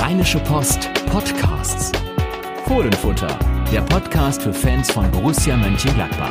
Rheinische Post Podcasts. Fohlenfutter, der Podcast für Fans von Borussia Mönchengladbach.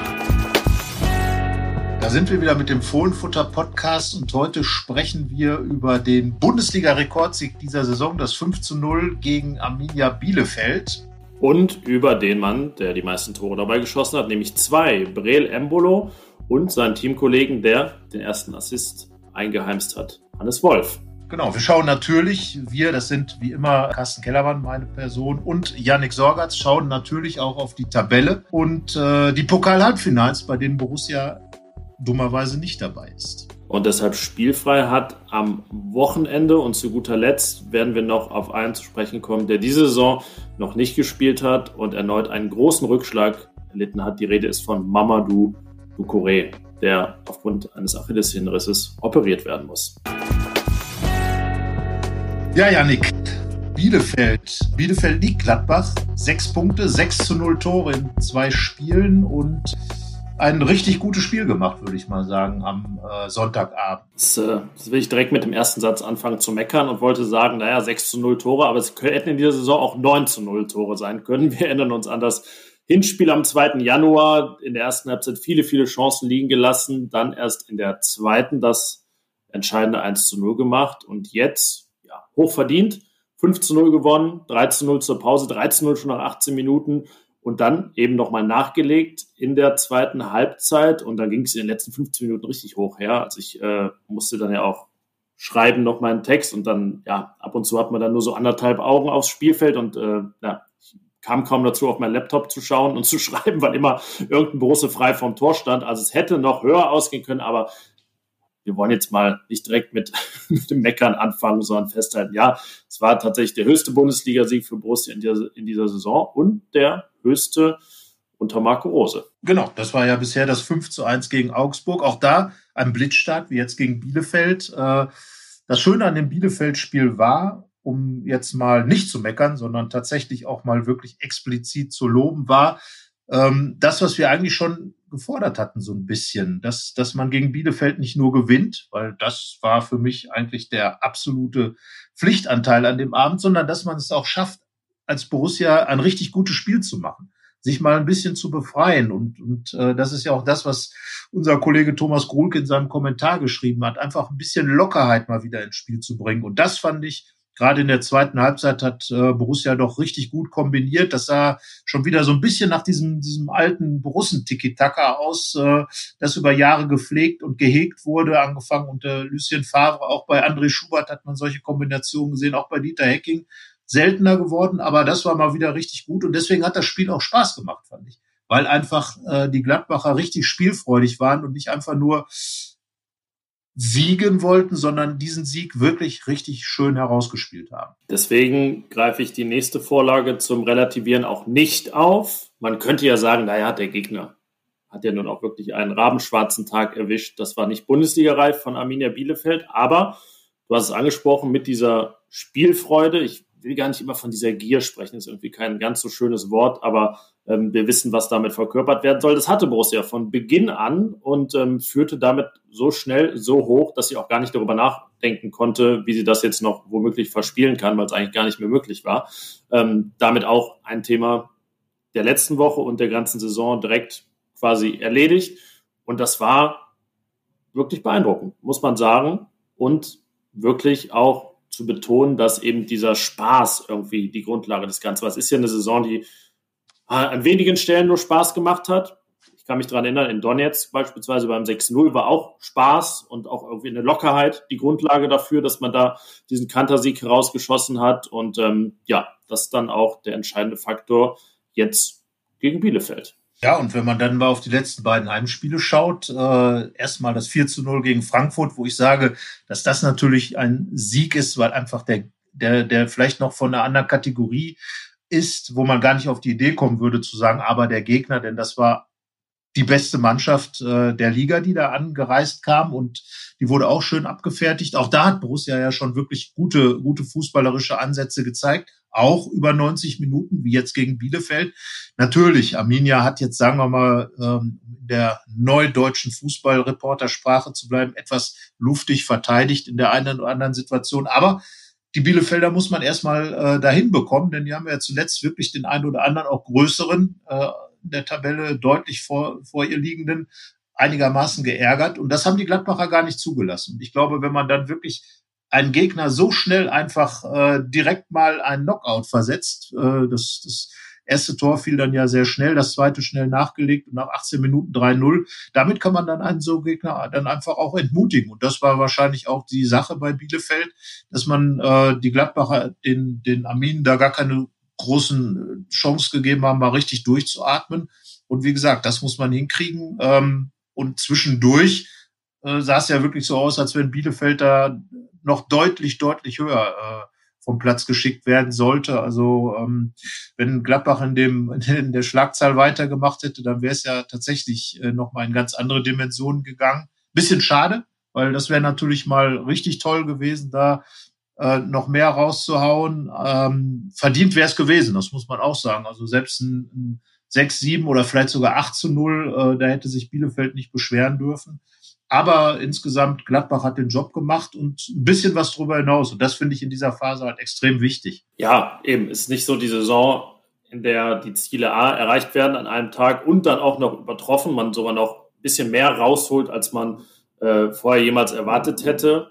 Da sind wir wieder mit dem Fohlenfutter Podcast und heute sprechen wir über den Bundesliga-Rekordsieg dieser Saison, das 5:0 gegen Arminia Bielefeld. Und über den Mann, der die meisten Tore dabei geschossen hat, nämlich 2, Breel Embolo, und seinen Teamkollegen, der den ersten Assist eingeheimst hat, Hannes Wolf. Genau, wir schauen natürlich, das sind wie immer Carsten Kellermann, meine Person, und Yannick Sorgatz, schauen natürlich auch auf die Tabelle und die Pokal-Halbfinals, bei denen Borussia dummerweise nicht dabei ist. Und deshalb spielfrei hat am Wochenende, und zu guter Letzt werden wir noch auf einen zu sprechen kommen, der diese Saison noch nicht gespielt hat und erneut einen großen Rückschlag erlitten hat. Die Rede ist von Mamadou Doucouré, der aufgrund eines Achillessehnenrisses operiert werden muss. Ja, Yannick, Bielefeld liegt Gladbach, 6 Punkte, 6:0 Tore in 2 Spielen und ein richtig gutes Spiel gemacht, würde ich mal sagen, am Sonntagabend. Das will ich direkt mit dem ersten Satz anfangen zu meckern und wollte sagen, 6:0 Tore, aber es hätten in dieser Saison auch 9:0 Tore sein können. Wir erinnern uns an das Hinspiel am 2. Januar, in der ersten Halbzeit viele Chancen liegen gelassen, dann erst in der zweiten das entscheidende 1:0 gemacht und jetzt hochverdient, 5:0 gewonnen, 3:0 zur Pause, 3:0 schon nach 18 Minuten. Und dann eben nochmal nachgelegt in der zweiten Halbzeit. Und dann ging es in den letzten 15 Minuten richtig hoch her. Also ich musste dann ja auch schreiben noch mal einen Text. Und dann, ab und zu hat man dann nur so 1,5 Augen aufs Spielfeld. Und ich kam kaum dazu, auf meinen Laptop zu schauen und zu schreiben, weil immer irgendein Borussia frei vom Tor stand. Also es hätte noch höher ausgehen können. Aber wir wollen jetzt mal nicht direkt mit dem Meckern anfangen, sondern festhalten, es war tatsächlich der höchste Bundesligasieg für Borussia in dieser Saison und der höchste unter Marco Rose. Genau, das war ja bisher das 5:1 gegen Augsburg. Auch da ein Blitzstart, wie jetzt gegen Bielefeld. Das Schöne an dem Bielefeld-Spiel war, um jetzt mal nicht zu meckern, sondern tatsächlich auch mal wirklich explizit zu loben, war das, was wir eigentlich schon gefordert hatten, so ein bisschen, dass man gegen Bielefeld nicht nur gewinnt, weil das war für mich eigentlich der absolute Pflichtanteil an dem Abend, sondern dass man es auch schafft, als Borussia ein richtig gutes Spiel zu machen, sich mal ein bisschen zu befreien. Und das ist ja auch das, was unser Kollege Thomas Gruhlke in seinem Kommentar geschrieben hat, einfach ein bisschen Lockerheit mal wieder ins Spiel zu bringen. Und das fand ich, gerade in der zweiten Halbzeit hat Borussia doch richtig gut kombiniert. Das sah schon wieder so ein bisschen nach diesem alten Borussen-Tiki-Taka aus, das über Jahre gepflegt und gehegt wurde, angefangen unter Lucien Favre. Auch bei André Schubert hat man solche Kombinationen gesehen, auch bei Dieter Hecking. Seltener geworden, aber das war mal wieder richtig gut und deswegen hat das Spiel auch Spaß gemacht, fand ich. Weil einfach die Gladbacher richtig spielfreudig waren und nicht einfach nur siegen wollten, sondern diesen Sieg wirklich richtig schön herausgespielt haben. Deswegen greife ich die nächste Vorlage zum Relativieren auch nicht auf. Man könnte ja sagen, der Gegner hat ja nun auch wirklich einen rabenschwarzen Tag erwischt. Das war nicht Bundesliga-reif von Arminia Bielefeld, aber du hast es angesprochen mit dieser Spielfreude. Ich will gar nicht immer von dieser Gier sprechen, ist irgendwie kein ganz so schönes Wort, aber wir wissen, was damit verkörpert werden soll. Das hatte Borussia von Beginn an und führte damit so schnell, so hoch, dass sie auch gar nicht darüber nachdenken konnte, wie sie das jetzt noch womöglich verspielen kann, weil es eigentlich gar nicht mehr möglich war. Damit auch ein Thema der letzten Woche und der ganzen Saison direkt quasi erledigt. Und das war wirklich beeindruckend, muss man sagen. Und wirklich auch zu betonen, dass eben dieser Spaß irgendwie die Grundlage des Ganzen war. Es ist ja eine Saison, die an wenigen Stellen nur Spaß gemacht hat. Ich kann mich daran erinnern, in Donetsk beispielsweise beim 6:0 war auch Spaß und auch irgendwie eine Lockerheit die Grundlage dafür, dass man da diesen Kantersieg herausgeschossen hat und das ist dann auch der entscheidende Faktor jetzt gegen Bielefeld. Ja, und wenn man dann mal auf die letzten beiden Heimspiele schaut, erstmal das 4:0 gegen Frankfurt, wo ich sage, dass das natürlich ein Sieg ist, weil einfach der vielleicht noch von einer anderen Kategorie ist, wo man gar nicht auf die Idee kommen würde zu sagen, aber der Gegner, denn das war die beste Mannschaft der Liga, die da angereist kam und die wurde auch schön abgefertigt. Auch da hat Borussia ja schon wirklich gute fußballerische Ansätze gezeigt, auch über 90 Minuten, wie jetzt gegen Bielefeld. Natürlich, Arminia hat jetzt, sagen wir mal, in der neudeutschen Fußballreportersprache zu bleiben, etwas luftig verteidigt in der einen oder anderen Situation, aber die Bielefelder muss man erstmal dahin bekommen, denn die haben ja zuletzt wirklich den einen oder anderen auch größeren in der Tabelle deutlich vor ihr liegenden einigermaßen geärgert. Und das haben die Gladbacher gar nicht zugelassen. Ich glaube, wenn man dann wirklich einen Gegner so schnell einfach direkt mal einen Knockout versetzt, das erste Tor fiel dann ja sehr schnell, das zweite schnell nachgelegt und nach 18 Minuten 3-0. Damit kann man dann einen so Gegner dann einfach auch entmutigen. Und das war wahrscheinlich auch die Sache bei Bielefeld, dass man die Gladbacher den Arminen da gar keine großen Chance gegeben haben, mal richtig durchzuatmen. Und wie gesagt, das muss man hinkriegen. Und zwischendurch sah es ja wirklich so aus, als wenn Bielefeld da noch deutlich höher vom Platz geschickt werden sollte. Also wenn Gladbach in der Schlagzahl weitergemacht hätte, dann wäre es ja tatsächlich nochmal in ganz andere Dimensionen gegangen. Bisschen schade, weil das wäre natürlich mal richtig toll gewesen, da noch mehr rauszuhauen. Verdient wäre es gewesen, das muss man auch sagen. Also selbst ein 6-7 oder vielleicht sogar 8-0, da hätte sich Bielefeld nicht beschweren dürfen. Aber insgesamt, Gladbach hat den Job gemacht und ein bisschen was drüber hinaus. Und das finde ich in dieser Phase halt extrem wichtig. Ja, eben, ist nicht so die Saison, in der die Ziele A erreicht werden an einem Tag und dann auch noch übertroffen, man sogar noch ein bisschen mehr rausholt, als man vorher jemals erwartet hätte.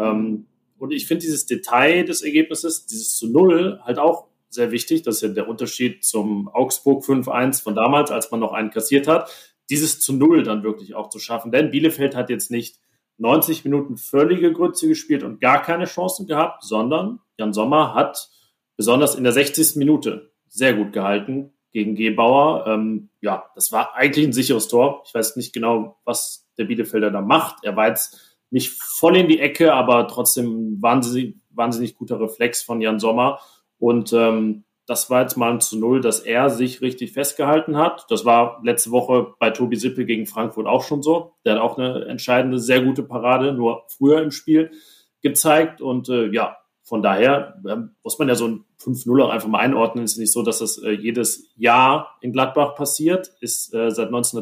Und ich finde dieses Detail des Ergebnisses, dieses 0, halt auch sehr wichtig. Das ist ja der Unterschied zum Augsburg 5-1 von damals, als man noch einen kassiert hat. Dieses 0 dann wirklich auch zu schaffen. Denn Bielefeld hat jetzt nicht 90 Minuten völlige Grütze gespielt und gar keine Chancen gehabt, sondern Jan Sommer hat besonders in der 60. Minute sehr gut gehalten gegen Gebauer. Ja, das war eigentlich ein sicheres Tor. Ich weiß nicht genau, was der Bielefelder da macht. Er war jetzt nicht voll in die Ecke, aber trotzdem wahnsinnig guter Reflex von Jan Sommer. Und das war jetzt mal ein 0, dass er sich richtig festgehalten hat. Das war letzte Woche bei Tobi Sippel gegen Frankfurt auch schon so. Der hat auch eine entscheidende, sehr gute Parade, nur früher im Spiel gezeigt. Und ja, von daher muss man ja so ein 5-0 auch einfach mal einordnen. Es ist nicht so, dass das jedes Jahr in Gladbach passiert. Ist seit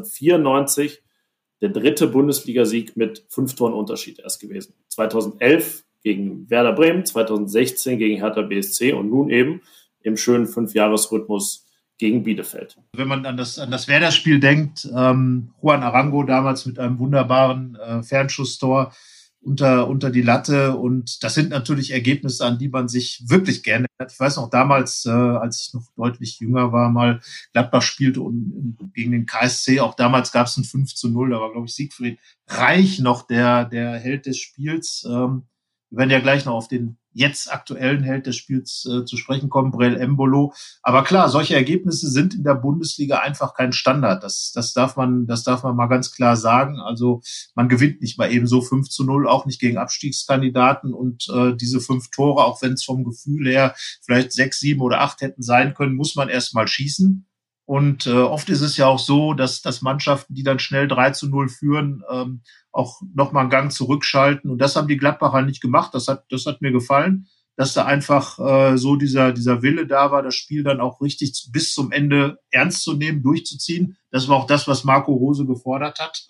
1994 der 3. Bundesligasieg mit 5 Toren Unterschied erst gewesen. 2011 gegen Werder Bremen, 2016 gegen Hertha BSC und nun eben im schönen 5-Jahres-Rhythmus gegen Bielefeld. Wenn man an das Werder-Spiel denkt, Juan Arango damals mit einem wunderbaren Fernschusstor unter die Latte, und das sind natürlich Ergebnisse, an die man sich wirklich gerne hat. Ich weiß noch damals, als ich noch deutlich jünger war, mal Gladbach spielte und gegen den KSC, auch damals gab es ein 5-0, da war, glaube ich, Siegfried Reich noch der Held des Spiels. Wir werden ja gleich noch auf den jetzt aktuellen Held des Spiels zu sprechen kommen, Breel Embolo. Aber klar, solche Ergebnisse sind in der Bundesliga einfach kein Standard. Das darf man mal ganz klar sagen. Also man gewinnt nicht mal eben so 5-0, auch nicht gegen Abstiegskandidaten. Und diese 5 Tore, auch wenn es vom Gefühl her vielleicht 6, 7 oder 8 hätten sein können, muss man erst mal schießen. Und oft ist es ja auch so, dass Mannschaften, die dann schnell 3-0 führen, auch nochmal einen Gang zurückschalten. Und das haben die Gladbacher nicht gemacht. Das hat mir gefallen, dass da einfach so dieser Wille da war, das Spiel dann auch richtig bis zum Ende ernst zu nehmen, durchzuziehen. Das war auch das, was Marco Rose gefordert hat.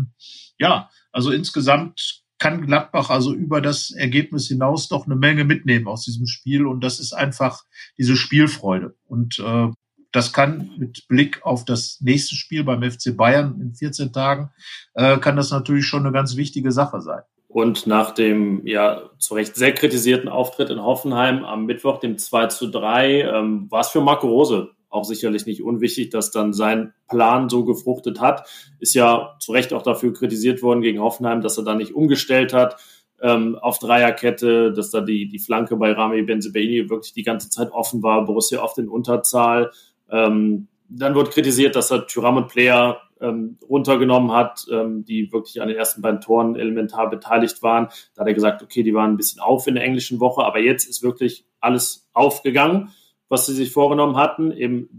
Ja, also insgesamt kann Gladbach also über das Ergebnis hinaus doch eine Menge mitnehmen aus diesem Spiel. Und das ist einfach diese Spielfreude. Und das kann mit Blick auf das nächste Spiel beim FC Bayern in 14 Tagen, kann das natürlich schon eine ganz wichtige Sache sein. Und nach dem ja zu Recht sehr kritisierten Auftritt in Hoffenheim am Mittwoch, dem 2-3, war es für Marco Rose auch sicherlich nicht unwichtig, dass dann sein Plan so gefruchtet hat. Ist ja zu Recht auch dafür kritisiert worden gegen Hoffenheim, dass er da nicht umgestellt hat auf Dreierkette, dass da die Flanke bei Rami Bensebaini wirklich die ganze Zeit offen war, Borussia oft in Unterzahl. Dann wird kritisiert, dass er Thuram und Player runtergenommen hat, die wirklich an den ersten beiden Toren elementar beteiligt waren. Da hat er gesagt, okay, die waren ein bisschen auf in der englischen Woche, aber jetzt ist wirklich alles aufgegangen, was sie sich vorgenommen hatten, im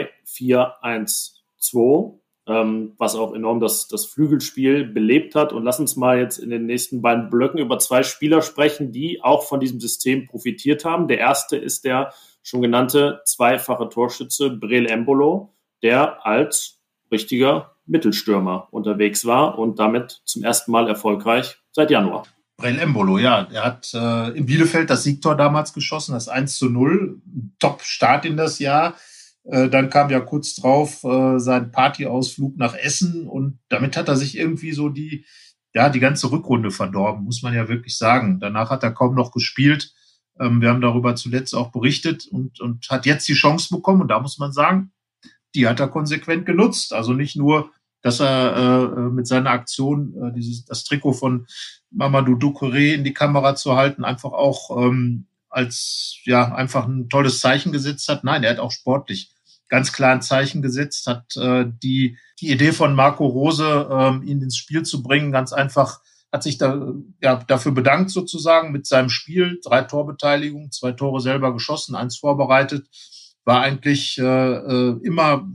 3-4-1-2, was auch enorm das Flügelspiel belebt hat. Und lass uns mal jetzt in den nächsten beiden Blöcken über 2 Spieler sprechen, die auch von diesem System profitiert haben. Der erste ist der schon genannte zweifache Torschütze Breel Embolo, der als richtiger Mittelstürmer unterwegs war und damit zum ersten Mal erfolgreich seit Januar. Brel Embolo, ja. Er hat in Bielefeld das Siegtor damals geschossen, das 1:0. Top-Start in das Jahr. Dann kam ja kurz drauf sein Partyausflug nach Essen und damit hat er sich irgendwie so die ganze Rückrunde verdorben, muss man ja wirklich sagen. Danach hat er kaum noch gespielt. Wir haben darüber zuletzt auch berichtet und hat jetzt die Chance bekommen und da muss man sagen, die hat er konsequent genutzt. Also nicht nur, dass er mit seiner Aktion das Trikot von Mamadou Doucouré in die Kamera zu halten, einfach auch als einfach ein tolles Zeichen gesetzt hat. Nein, er hat auch sportlich ganz klar ein Zeichen gesetzt, hat die Idee von Marco Rose, ihn ins Spiel zu bringen, ganz einfach, hat sich dafür bedankt sozusagen mit seinem Spiel. 3 Torbeteiligungen, 2 Tore selber geschossen, 1 vorbereitet, war eigentlich immer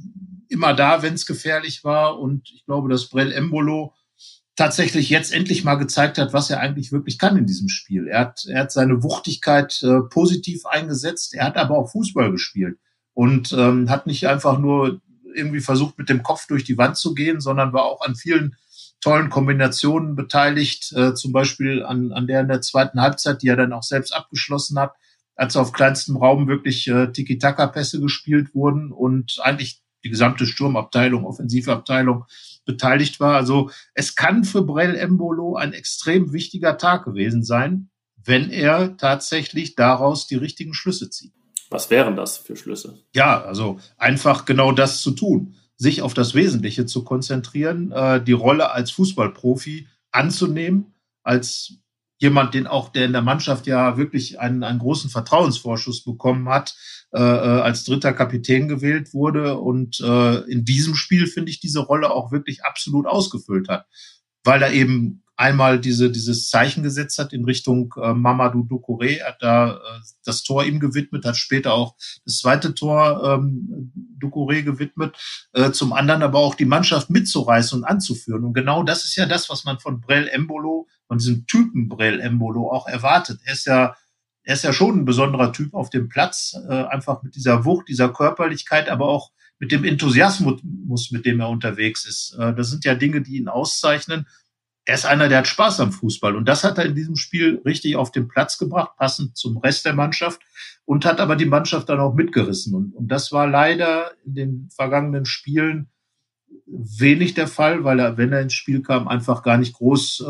da, wenn es gefährlich war. Und ich glaube, dass Brel Embolo tatsächlich jetzt endlich mal gezeigt hat, was er eigentlich wirklich kann in diesem Spiel. Er hat seine Wuchtigkeit positiv eingesetzt, er hat aber auch Fußball gespielt und hat nicht einfach nur irgendwie versucht, mit dem Kopf durch die Wand zu gehen, sondern war auch an vielen tollen Kombinationen beteiligt, zum Beispiel an der in der zweiten Halbzeit, die er dann auch selbst abgeschlossen hat, als auf kleinstem Raum wirklich Tiki-Taka-Pässe gespielt wurden und eigentlich die gesamte Sturmabteilung, Offensivabteilung beteiligt war. Also es kann für Brel Embolo ein extrem wichtiger Tag gewesen sein, wenn er tatsächlich daraus die richtigen Schlüsse zieht. Was wären das für Schlüsse? Ja, also einfach genau das zu tun, sich auf das Wesentliche zu konzentrieren, die Rolle als Fußballprofi anzunehmen, als jemand, der in der Mannschaft ja wirklich einen großen Vertrauensvorschuss bekommen hat, als 3. Kapitän gewählt wurde und in diesem Spiel, finde ich, diese Rolle auch wirklich absolut ausgefüllt hat, weil er eben einmal dieses Zeichen gesetzt hat in Richtung Mamadou Doucouré, hat da das Tor ihm gewidmet, hat später auch das zweite Tor Doucouré gewidmet, zum anderen aber auch die Mannschaft mitzureißen und anzuführen. Und genau das ist ja das, was man von Brel Embolo, von diesem Typen Brel Embolo auch erwartet. Er ist ja schon ein besonderer Typ auf dem Platz, einfach mit dieser Wucht, dieser Körperlichkeit, aber auch mit dem Enthusiasmus, mit dem er unterwegs ist. Das sind ja Dinge, die ihn auszeichnen. Er ist einer, der hat Spaß am Fußball. Und das hat er in diesem Spiel richtig auf den Platz gebracht, passend zum Rest der Mannschaft, und hat aber die Mannschaft dann auch mitgerissen. Und das war leider in den vergangenen Spielen wenig der Fall, weil er, wenn er ins Spiel kam, einfach gar nicht groß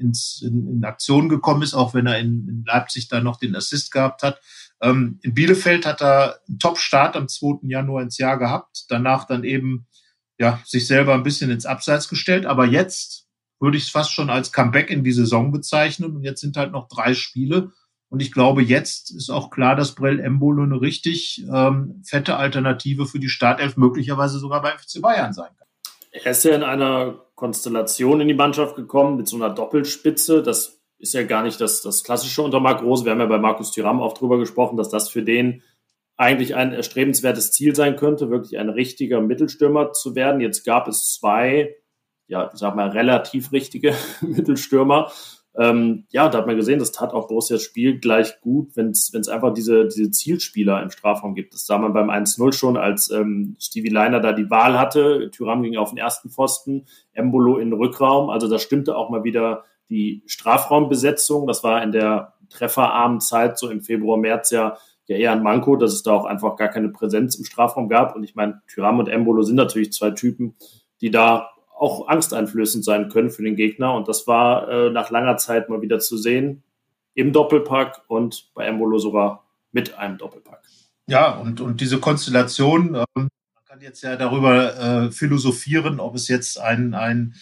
in Aktion gekommen ist, auch wenn er in Leipzig da noch den Assist gehabt hat. In Bielefeld hat er einen Top-Start am 2. Januar ins Jahr gehabt, danach dann eben sich selber ein bisschen ins Abseits gestellt, aber jetzt würde ich es fast schon als Comeback in die Saison bezeichnen. Und jetzt sind halt noch 3 Spiele. Und ich glaube, jetzt ist auch klar, dass Brel Embolo eine richtig fette Alternative für die Startelf, möglicherweise sogar beim FC Bayern sein kann. Er ist ja in einer Konstellation in die Mannschaft gekommen mit so einer Doppelspitze. Das ist ja gar nicht das Klassische unter Marc Rose. Wir haben ja bei Markus Thuram auch drüber gesprochen, dass das für den eigentlich ein erstrebenswertes Ziel sein könnte, wirklich ein richtiger Mittelstürmer zu werden. Jetzt gab es 2, ich sag mal, relativ richtige Mittelstürmer. Da hat man gesehen, das tat auch Borussias Spiel gleich gut, wenn es einfach diese Zielspieler im Strafraum gibt. Das sah man beim 1:0 schon, als Stevie Leiner da die Wahl hatte. Thuram ging auf den ersten Pfosten, Embolo in den Rückraum. Also da stimmte auch mal wieder die Strafraumbesetzung. Das war in der trefferarmen Zeit, so im Februar, März ja eher ein Manko, dass es da auch einfach gar keine Präsenz im Strafraum gab. Und ich meine, Thuram und Embolo sind natürlich 2 Typen, die da auch angsteinflößend sein können für den Gegner. Und das war nach langer Zeit mal wieder zu sehen im Doppelpack und bei Embolo sogar mit einem Doppelpack. Ja, und diese Konstellation, man kann jetzt ja darüber philosophieren, ob es jetzt ein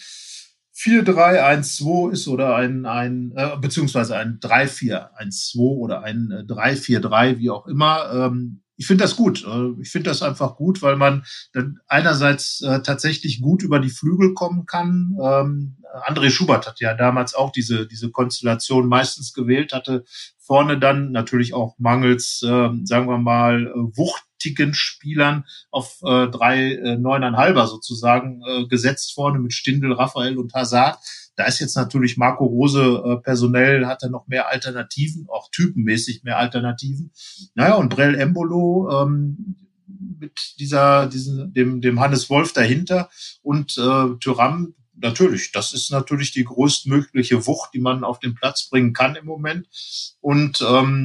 4-3-1-2 ist oder beziehungsweise ein 3-4-1-2 oder ein 3-4-3, wie auch immer. Ich finde das gut. Ich finde das einfach gut, weil man dann einerseits tatsächlich gut über die Flügel kommen kann. André Schubert hat ja damals auch diese Konstellation meistens gewählt, hatte vorne dann natürlich auch mangels, sagen wir mal, wuchtigen Spielern auf 3 9,5er sozusagen gesetzt vorne mit Stindl, Raphael und Hazard. Da ist jetzt natürlich Marco Rose personell, hat er noch mehr Alternativen, auch typenmäßig mehr Alternativen. Naja, und Brel Embolo mit dem Hannes Wolf dahinter und Thuram, natürlich. Das ist natürlich die größtmögliche Wucht, die man auf den Platz bringen kann im Moment. Und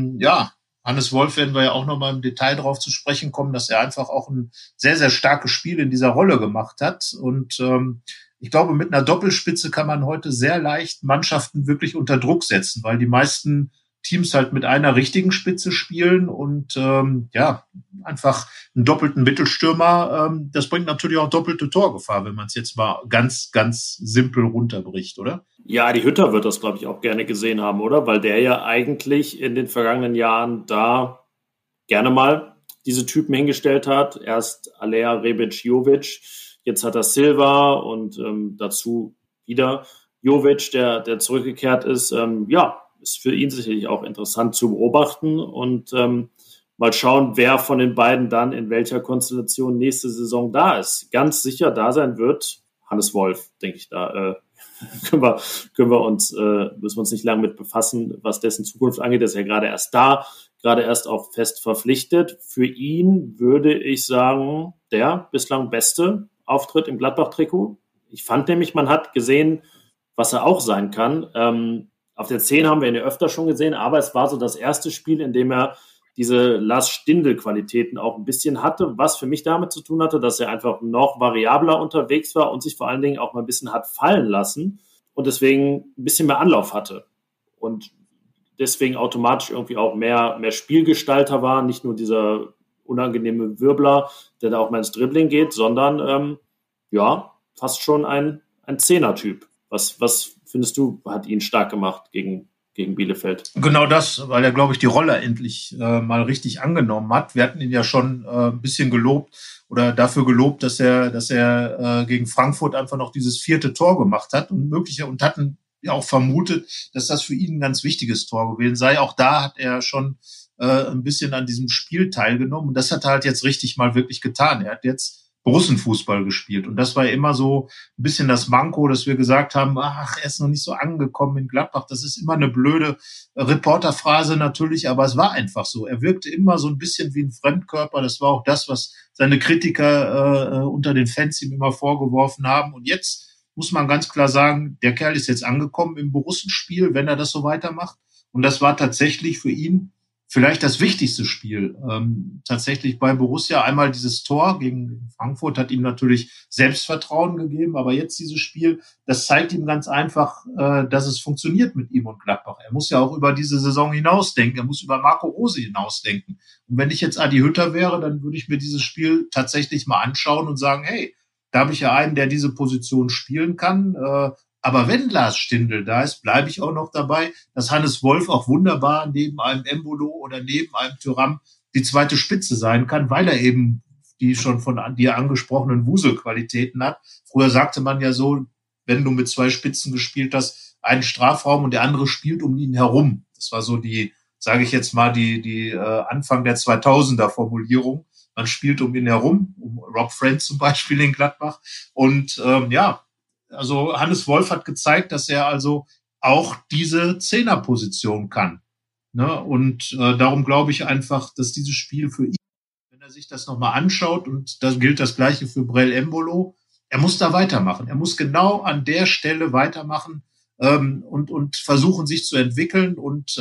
Hannes Wolf werden wir ja auch nochmal im Detail drauf zu sprechen kommen, dass er einfach auch ein sehr, sehr starkes Spiel in dieser Rolle gemacht hat. Und ich glaube, mit einer Doppelspitze kann man heute sehr leicht Mannschaften wirklich unter Druck setzen, weil die meisten Teams halt mit einer richtigen Spitze spielen und einfach einen doppelten Mittelstürmer. Das bringt natürlich auch doppelte Torgefahr, wenn man es jetzt mal ganz, ganz simpel runterbricht, oder? Ja, Adi Hütter wird das, glaube ich, auch gerne gesehen haben, oder? Weil der ja eigentlich in den vergangenen Jahren da gerne mal diese Typen hingestellt hat. Erst Alea, Rebic, Jovic, jetzt hat er Silva und dazu wieder Jovic, der zurückgekehrt ist. Ist für ihn sicherlich auch interessant zu beobachten und mal schauen, wer von den beiden dann in welcher Konstellation nächste Saison da ist. Ganz sicher da sein wird Hannes Wolf, denke ich, da müssen wir uns nicht lange mit befassen, was dessen Zukunft angeht. Der ist ja gerade erst da, gerade erst auch fest verpflichtet. Für ihn würde ich sagen, der bislang beste Auftritt im Gladbach-Trikot. Ich fand nämlich, man hat gesehen, was er auch sein kann. Auf der 10 haben wir ihn ja öfter schon gesehen, aber es war so das erste Spiel, in dem er diese Lars Stindl-Qualitäten auch ein bisschen hatte, was für mich damit zu tun hatte, dass er einfach noch variabler unterwegs war und sich vor allen Dingen auch mal ein bisschen hat fallen lassen und deswegen ein bisschen mehr Anlauf hatte und deswegen automatisch irgendwie auch mehr Spielgestalter war, nicht nur dieser unangenehme Wirbler, der da auch mal ins Dribbling geht, sondern fast schon ein Zehner-Typ. Was findest du, hat ihn stark gemacht gegen Bielefeld? Genau das, weil er, glaube ich, die Rolle endlich mal richtig angenommen hat. Wir hatten ihn ja schon ein bisschen gelobt oder dafür gelobt, dass er gegen Frankfurt einfach noch dieses 4. Tor gemacht hat und hatten ja auch vermutet, dass das für ihn ein ganz wichtiges Tor gewesen sei. Auch da hat er schon ein bisschen an diesem Spiel teilgenommen und das hat er halt jetzt richtig mal wirklich getan. Er hat jetzt Russenfußball gespielt. Und das war ja immer so ein bisschen das Manko, dass wir gesagt haben, er ist noch nicht so angekommen in Gladbach. Das ist immer eine blöde Reporterphrase natürlich, aber es war einfach so. Er wirkte immer so ein bisschen wie ein Fremdkörper. Das war auch das, was seine Kritiker unter den Fans ihm immer vorgeworfen haben. Und jetzt muss man ganz klar sagen, der Kerl ist jetzt angekommen im Borussenspiel, wenn er das so weitermacht. Und das war tatsächlich für ihn vielleicht das wichtigste Spiel. Tatsächlich bei Borussia einmal dieses Tor gegen Frankfurt hat ihm natürlich Selbstvertrauen gegeben, aber jetzt dieses Spiel, das zeigt ihm ganz einfach, dass es funktioniert mit ihm und Gladbach. Er muss ja auch über diese Saison hinausdenken, er muss über Marco Rose hinausdenken. Und wenn ich jetzt Adi Hütter wäre, dann würde ich mir dieses Spiel tatsächlich mal anschauen und sagen, hey, da habe ich ja einen, der diese Position spielen kann. Aber wenn Lars Stindl da ist, bleibe ich auch noch dabei, dass Hannes Wolf auch wunderbar neben einem Embolo oder neben einem Thuram die zweite Spitze sein kann, weil er eben die schon von dir angesprochenen Wuselqualitäten hat. Früher sagte man ja so, wenn du mit 2 Spitzen gespielt hast, einen Strafraum und der andere spielt um ihn herum. Das war so die, sage ich jetzt mal, die Anfang der 2000er Formulierung. Man spielt um ihn herum, um Rob Friend zum Beispiel in Gladbach. Und also Hannes Wolf hat gezeigt, dass er also auch diese Zehnerposition kann. Ne? Und darum glaube ich einfach, dass dieses Spiel für ihn, wenn er sich das nochmal anschaut, und das gilt das Gleiche für Brel Embolo, er muss da weitermachen. Er muss genau an der Stelle weitermachen und versuchen, sich zu entwickeln und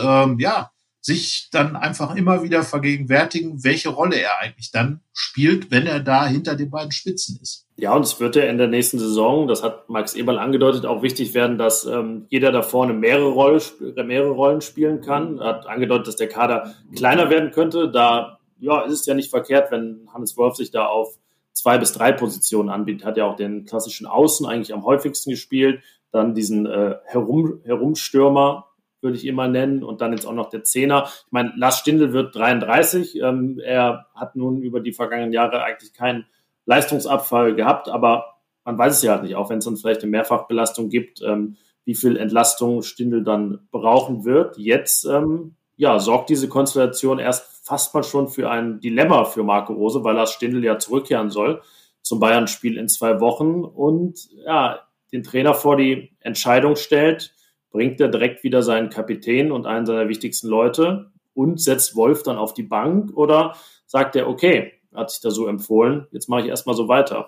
sich dann einfach immer wieder vergegenwärtigen, welche Rolle er eigentlich dann spielt, wenn er da hinter den beiden Spitzen ist. Ja, und es wird ja in der nächsten Saison, das hat Max Eberl angedeutet, auch wichtig werden, dass jeder da vorne mehrere Rollen spielen kann. Er hat angedeutet, dass der Kader kleiner werden könnte. Da ist es ja nicht verkehrt, wenn Hannes Wolf sich da auf 2 bis 3 Positionen anbietet. Hat ja auch den klassischen Außen eigentlich am häufigsten gespielt. Dann diesen Herumstürmer, würde ich immer nennen, und dann jetzt auch noch der Zehner. Ich meine, Lars Stindl wird 33. Er hat nun über die vergangenen Jahre eigentlich keinen Leistungsabfall gehabt, aber man weiß es ja halt nicht, auch wenn es dann vielleicht eine Mehrfachbelastung gibt, wie viel Entlastung Stindl dann brauchen wird. Jetzt sorgt diese Konstellation erst fast mal schon für ein Dilemma für Marco Rose, weil Lars Stindl ja zurückkehren soll zum Bayern-Spiel in 2 Wochen und den Trainer vor die Entscheidung stellt, bringt er direkt wieder seinen Kapitän und einen seiner wichtigsten Leute und setzt Wolf dann auf die Bank oder sagt er, okay, hat sich da so empfohlen, jetzt mache ich erstmal so weiter?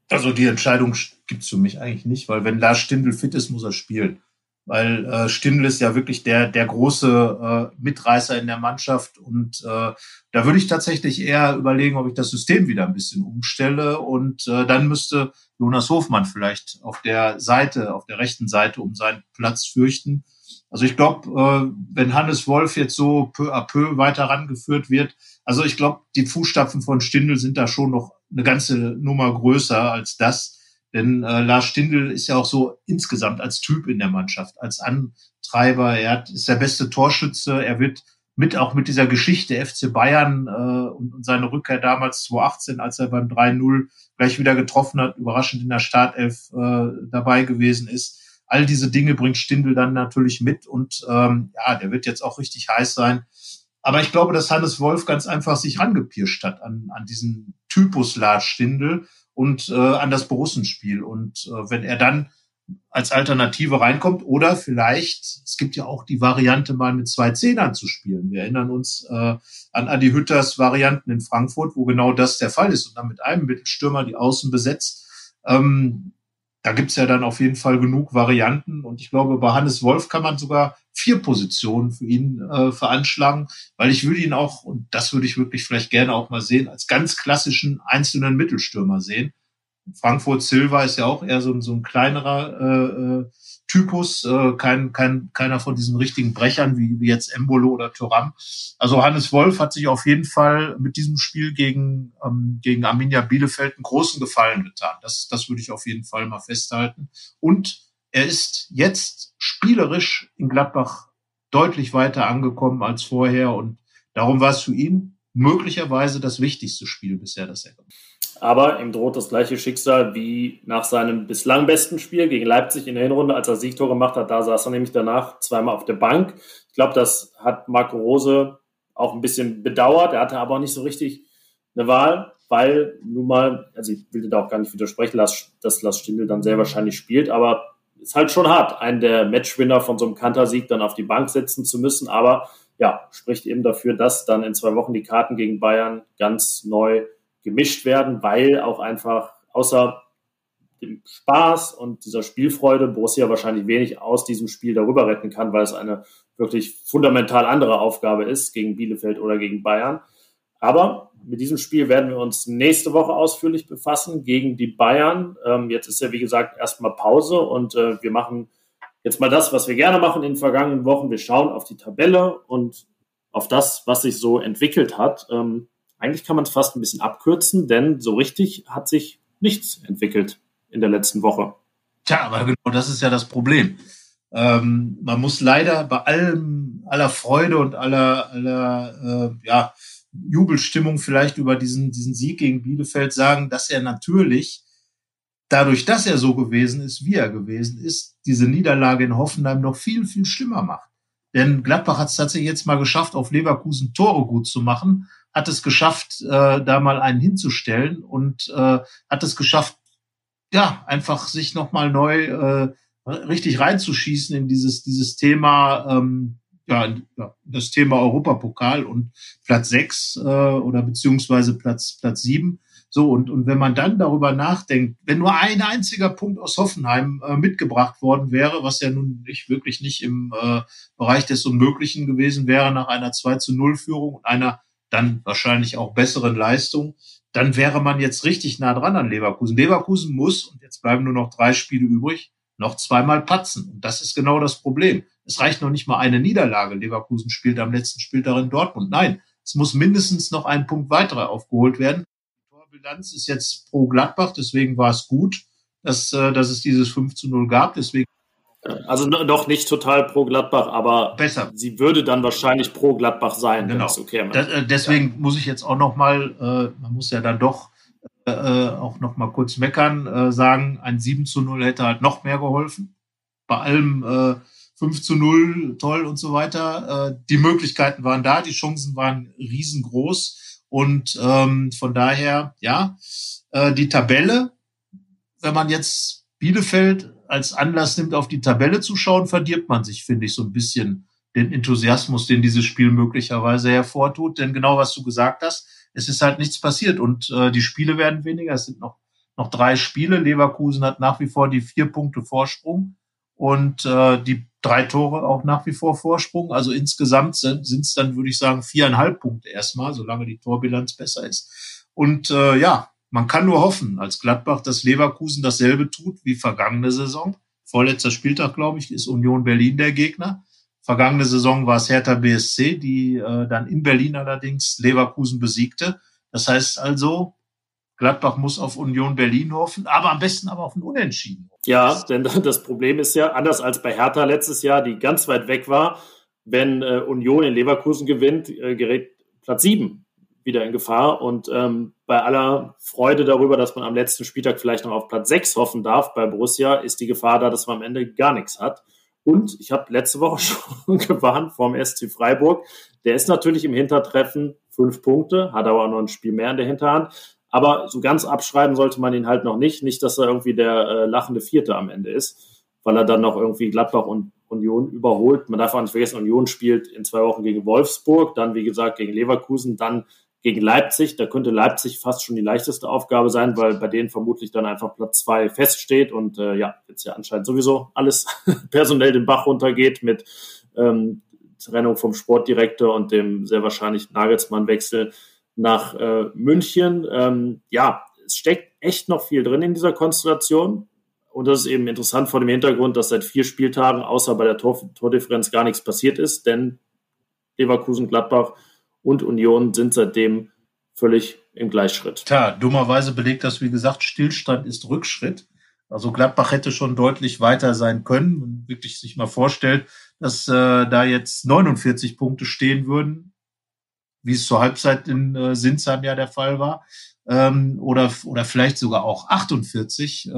Also die Entscheidung gibt's für mich eigentlich nicht, weil wenn Lars Stindl fit ist, muss er spielen. Weil Stindl ist ja wirklich der große Mitreißer in der Mannschaft und da würde ich tatsächlich eher überlegen, ob ich das System wieder ein bisschen umstelle und dann müsste Jonas Hofmann vielleicht auf der rechten Seite um seinen Platz fürchten. Also ich glaube, wenn Hannes Wolf jetzt so peu à peu weiter rangeführt wird, also ich glaube, die Fußstapfen von Stindl sind da schon noch eine ganze Nummer größer als das. Denn Lars Stindl ist ja auch so insgesamt als Typ in der Mannschaft, als Antreiber. Ist der beste Torschütze. Er wird auch mit dieser Geschichte FC Bayern und seine Rückkehr damals 2018, als er beim 3-0 gleich wieder getroffen hat, überraschend in der Startelf dabei gewesen ist. All diese Dinge bringt Stindl dann natürlich mit und der wird jetzt auch richtig heiß sein. Aber ich glaube, dass Hannes Wolf ganz einfach sich rangepirscht hat an diesen Typus Lars Stindl und an das Borussenspiel. Und wenn er dann als Alternative reinkommt oder vielleicht, es gibt ja auch die Variante, mal mit 2 Zehnern zu spielen. Wir erinnern uns an Adi Hütters Varianten in Frankfurt, wo genau das der Fall ist und dann mit einem Mittelstürmer die Außen besetzt. Da gibt's ja dann auf jeden Fall genug Varianten und ich glaube, bei Hannes Wolf kann man sogar 4 Positionen für ihn veranschlagen, weil ich würde ihn auch, und das würde ich wirklich vielleicht gerne auch mal sehen, als ganz klassischen einzelnen Mittelstürmer sehen. Frankfurt Silva ist ja auch eher so ein kleinerer Typus, keiner von diesen richtigen Brechern wie jetzt Embolo oder Thuram. Also Hannes Wolf hat sich auf jeden Fall mit diesem Spiel gegen Arminia Bielefeld einen großen Gefallen getan. Das würde ich auf jeden Fall mal festhalten. Und er ist jetzt spielerisch in Gladbach deutlich weiter angekommen als vorher und darum war es für ihn möglicherweise das wichtigste Spiel bisher, das er gemacht hat. Aber ihm droht das gleiche Schicksal wie nach seinem bislang besten Spiel gegen Leipzig in der Hinrunde, als er Siegtor gemacht hat. Da saß er nämlich danach zweimal auf der Bank. Ich glaube, das hat Marco Rose auch ein bisschen bedauert. Er hatte aber auch nicht so richtig eine Wahl, weil nun mal, also ich will da auch gar nicht widersprechen, dass Lars Stindl dann sehr wahrscheinlich spielt, aber ist halt schon hart, einen der Matchwinner von so einem Kantersieg dann auf die Bank setzen zu müssen. Aber ja, spricht eben dafür, dass dann in 2 Wochen die Karten gegen Bayern ganz neu gemischt werden, weil auch einfach außer dem Spaß und dieser Spielfreude Borussia wahrscheinlich wenig aus diesem Spiel darüber retten kann, weil es eine wirklich fundamental andere Aufgabe ist gegen Bielefeld oder gegen Bayern. Aber mit diesem Spiel werden wir uns nächste Woche ausführlich befassen gegen die Bayern. Jetzt ist ja, wie gesagt, erstmal Pause und wir machen jetzt mal das, was wir gerne machen in den vergangenen Wochen. Wir schauen auf die Tabelle und auf das, was sich so entwickelt hat. Eigentlich kann man es fast ein bisschen abkürzen, denn so richtig hat sich nichts entwickelt in der letzten Woche. Tja, aber genau das ist ja das Problem. Man muss leider bei aller Freude und aller Jubelstimmung vielleicht über diesen Sieg gegen Bielefeld sagen, dass er natürlich, dadurch, dass er so gewesen ist, wie er gewesen ist, diese Niederlage in Hoffenheim noch viel, viel schlimmer macht. Denn Gladbach hat es tatsächlich jetzt mal geschafft, auf Leverkusen Tore gut zu machen, hat es geschafft, da mal einen hinzustellen und hat es geschafft, ja, einfach sich nochmal neu richtig reinzuschießen in dieses Thema, das Thema Europapokal und Platz 6 oder beziehungsweise Platz 7. So, und wenn man dann darüber nachdenkt, wenn nur ein einziger Punkt aus Hoffenheim mitgebracht worden wäre, was ja nun wirklich nicht im Bereich des Unmöglichen gewesen wäre nach einer 2-0-Führung und einer dann wahrscheinlich auch besseren Leistung, dann wäre man jetzt richtig nah dran an Leverkusen. Leverkusen muss, und jetzt bleiben nur noch 3 Spiele übrig, noch 2-mal patzen. Und das ist genau das Problem. Es reicht noch nicht mal eine Niederlage. Leverkusen spielt am letzten Spieltag in Dortmund. Nein, es muss mindestens noch ein Punkt weiter aufgeholt werden. Die Torbilanz ist jetzt pro Gladbach, deswegen war es gut, dass es dieses 5-0 gab. Deswegen also noch nicht total pro Gladbach, aber besser. Sie würde dann wahrscheinlich pro Gladbach sein. Genau. Okay, deswegen muss ich jetzt auch noch mal, man muss ja dann doch auch noch mal kurz meckern, sagen, ein 7-0 hätte halt noch mehr geholfen. Bei allem 5-0, toll und so weiter. Die Möglichkeiten waren da, die Chancen waren riesengroß und von daher, ja, die Tabelle, wenn man jetzt Bielefeld als Anlass nimmt, auf die Tabelle zu schauen, verdirbt man sich, finde ich, so ein bisschen den Enthusiasmus, den dieses Spiel möglicherweise hervortut. Denn genau, was du gesagt hast, es ist halt nichts passiert und die Spiele werden weniger. Es sind noch noch 3 Spiele. Leverkusen hat nach wie vor die 4 Punkte Vorsprung und die 3 Tore auch nach wie vor Vorsprung. Also insgesamt sind es dann, würde ich sagen, 4,5 Punkte erstmal, solange die Torbilanz besser ist. Und man kann nur hoffen als Gladbach, dass Leverkusen dasselbe tut wie vergangene Saison. Vorletzter Spieltag, glaube ich, ist Union Berlin der Gegner. Vergangene Saison war es Hertha BSC, die dann in Berlin allerdings Leverkusen besiegte. Das heißt also, Gladbach muss auf Union Berlin hoffen, aber am besten aber auf ein Unentschieden. Ja, denn das Problem ist ja, anders als bei Hertha letztes Jahr, die ganz weit weg war, wenn Union in Leverkusen gewinnt, gerät Platz 7 wieder in Gefahr. Und bei aller Freude darüber, dass man am letzten Spieltag vielleicht noch auf Platz 6 hoffen darf, bei Borussia ist die Gefahr da, dass man am Ende gar nichts hat. Und ich habe letzte Woche schon gewarnt vom SC Freiburg. Der ist natürlich im Hintertreffen 5 Punkte, hat aber auch noch ein Spiel mehr in der Hinterhand. Aber so ganz abschreiben sollte man ihn halt noch nicht. Nicht, dass er irgendwie der lachende Vierte am Ende ist, weil er dann noch irgendwie Gladbach und Union überholt. Man darf auch nicht vergessen, Union spielt in 2 Wochen gegen Wolfsburg, dann wie gesagt gegen Leverkusen, dann gegen Leipzig. Da könnte Leipzig fast schon die leichteste Aufgabe sein, weil bei denen vermutlich dann einfach Platz 2 feststeht und jetzt ja anscheinend sowieso alles personell den Bach runtergeht mit Trennung vom Sportdirektor und dem sehr wahrscheinlich Nagelsmann-Wechsel nach München. Es steckt echt noch viel drin in dieser Konstellation. Und das ist eben interessant vor dem Hintergrund, dass seit 4 Spieltagen außer bei der Tordifferenz gar nichts passiert ist, denn Leverkusen, Gladbach und Union sind seitdem völlig im Gleichschritt. Klar, dummerweise belegt das, wie gesagt, Stillstand ist Rückschritt. Also Gladbach hätte schon deutlich weiter sein können. Und wirklich sich mal vorstellt, dass da jetzt 49 Punkte stehen würden, wie es zur Halbzeit in Sinsheim ja der Fall war. Oder vielleicht sogar auch 47,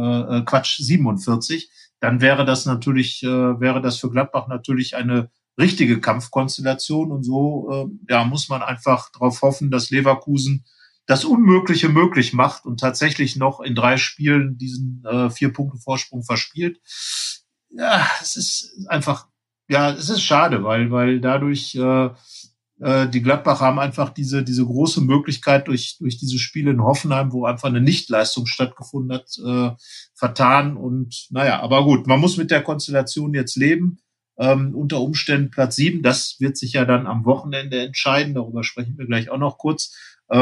47, dann wäre das für Gladbach natürlich eine richtige Kampfkonstellation und so muss man einfach darauf hoffen, dass Leverkusen das Unmögliche möglich macht und tatsächlich noch in 3 Spielen diesen 4 Punkte Vorsprung verspielt. Ja, es ist einfach, es ist schade, weil dadurch die Gladbacher haben einfach diese große Möglichkeit durch diese Spiele in Hoffenheim, wo einfach eine Nichtleistung stattgefunden hat, vertan. Und aber gut, man muss mit der Konstellation jetzt leben. Unter Umständen Platz 7, das wird sich ja dann am Wochenende entscheiden, darüber sprechen wir gleich auch noch kurz,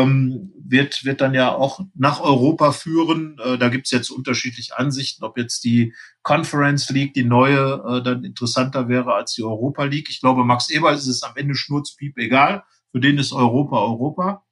wird dann ja auch nach Europa führen. Da gibt's jetzt unterschiedliche Ansichten, ob jetzt die Conference League, die neue, dann interessanter wäre als die Europa League. Ich glaube, Max Eberl ist es am Ende schnurzpiep egal, für den ist Europa.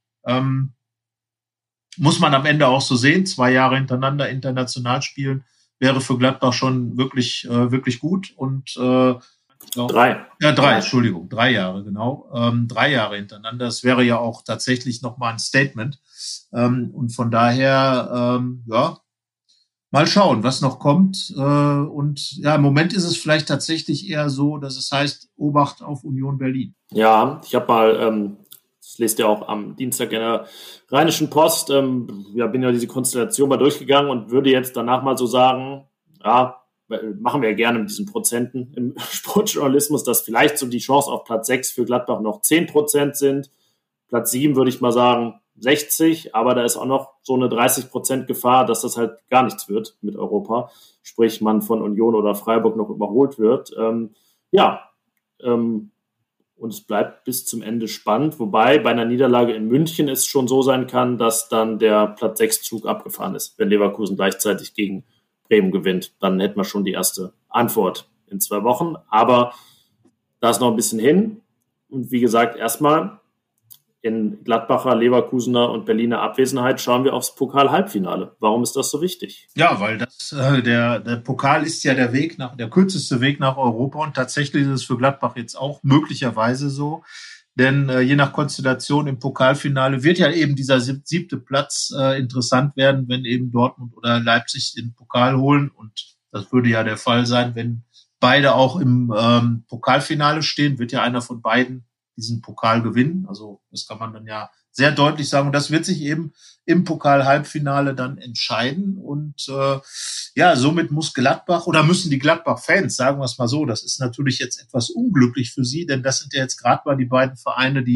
Muss man am Ende auch so sehen, 2 Jahre hintereinander international spielen, wäre für Gladbach schon wirklich gut und 3. Ja, 3, Entschuldigung, 3 Jahre, genau. 3 Jahre hintereinander. Das wäre ja auch tatsächlich nochmal ein Statement. Und von daher, mal schauen, was noch kommt. Und im Moment ist es vielleicht tatsächlich eher so, dass es heißt, Obacht auf Union Berlin. Ja, ich habe mal, das lest ihr auch am Dienstag in der Rheinischen Post, bin ja diese Konstellation mal durchgegangen und würde jetzt danach mal so sagen, machen wir ja gerne mit diesen Prozenten im Sportjournalismus, dass vielleicht so die Chance auf Platz 6 für Gladbach noch 10% sind. Platz 7 würde ich mal sagen 60, aber da ist auch noch so eine 30% Gefahr, dass das halt gar nichts wird mit Europa. Sprich, man von Union oder Freiburg noch überholt wird. Und es bleibt bis zum Ende spannend, wobei bei einer Niederlage in München es schon so sein kann, dass dann der Platz 6-Zug abgefahren ist, wenn Leverkusen gleichzeitig gegen Bremen gewinnt. Dann hätten wir schon die erste Antwort in 2 Wochen. Aber da ist noch ein bisschen hin. Und wie gesagt, erstmal in Gladbacher, Leverkusener und Berliner Abwesenheit schauen wir aufs Pokal-Halbfinale. Warum ist das so wichtig? Ja, weil der Pokal ist ja der kürzeste Weg nach Europa und tatsächlich ist es für Gladbach jetzt auch möglicherweise so. Denn je nach Konstellation im Pokalfinale wird ja eben dieser 7. Platz interessant werden, wenn eben Dortmund oder Leipzig den Pokal holen. Und das würde ja der Fall sein, wenn beide auch im Pokalfinale stehen, wird ja einer von beiden diesen Pokal gewinnen. Also das kann man dann ja sehr deutlich sagen. Und das wird sich eben im Pokal-Halbfinale dann entscheiden. Und somit müssen die Gladbach-Fans, sagen wir es mal so, das ist natürlich jetzt etwas unglücklich für sie, denn das sind ja jetzt gerade mal die beiden Vereine, die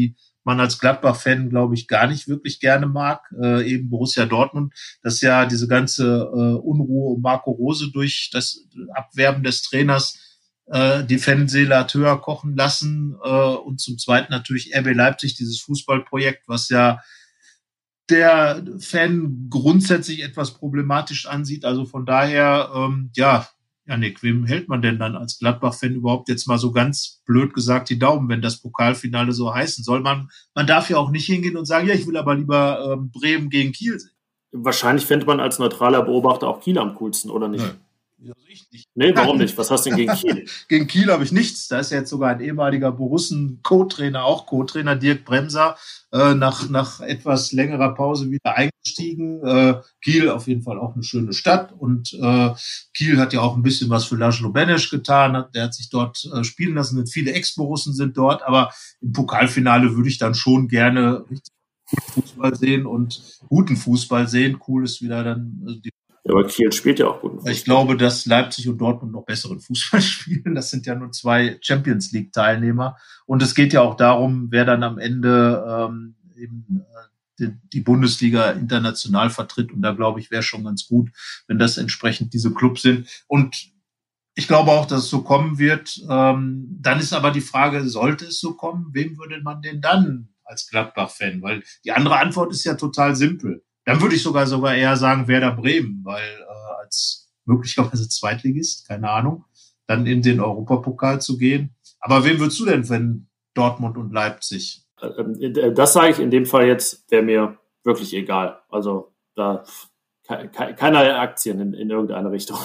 man als Gladbach-Fan, glaube ich, gar nicht wirklich gerne mag. Eben Borussia Dortmund, das ja diese ganze Unruhe um Marco Rose durch das Abwerben des Trainers die Fanseele hat höher kochen lassen. Und zum Zweiten natürlich RB Leipzig, dieses Fußballprojekt, was ja der Fan grundsätzlich etwas problematisch ansieht. Also von daher, Jannik, wem hält man denn dann als Gladbach-Fan überhaupt jetzt mal so ganz blöd gesagt die Daumen, wenn das Pokalfinale so heißen soll? Man darf ja auch nicht hingehen und sagen, ja, ich will aber lieber Bremen gegen Kiel sehen. Wahrscheinlich fände man als neutraler Beobachter auch Kiel am coolsten, oder nicht? Nein. Also ich nicht. Nee, warum nicht? Was hast du denn gegen Kiel? Gegen Kiel habe ich nichts. Da ist jetzt sogar ein ehemaliger Borussen-Co-Trainer, auch Co-Trainer, Dirk Bremser, nach etwas längerer Pause wieder eingestiegen. Kiel auf jeden Fall auch eine schöne Stadt. Und Kiel hat ja auch ein bisschen was für Laszlo Benesch getan. Der hat sich dort spielen lassen. Viele Ex-Borussen sind dort. Aber im Pokalfinale würde ich dann schon gerne richtig Fußball sehen und guten Fußball sehen. Cool ist wieder dann Ja, aber Kiel spielt ja auch guten Fußball. Ich glaube, dass Leipzig und Dortmund noch besseren Fußball spielen. Das sind ja nur 2 Champions-League-Teilnehmer. Und es geht ja auch darum, wer dann am Ende die Bundesliga international vertritt. Und da, glaube ich, wäre schon ganz gut, wenn das entsprechend diese Clubs sind. Und ich glaube auch, dass es so kommen wird. Dann ist aber die Frage, sollte es so kommen, wem würde man denn dann als Gladbach-Fan? Weil die andere Antwort ist ja total simpel. Dann würde ich sogar eher sagen Werder Bremen, weil als möglicherweise Zweitligist, keine Ahnung, dann in den Europapokal zu gehen. Aber wen würdest du denn, wenn Dortmund und Leipzig? Das sage ich in dem Fall jetzt, wäre mir wirklich egal. Also da keinerlei Aktien in irgendeine Richtung.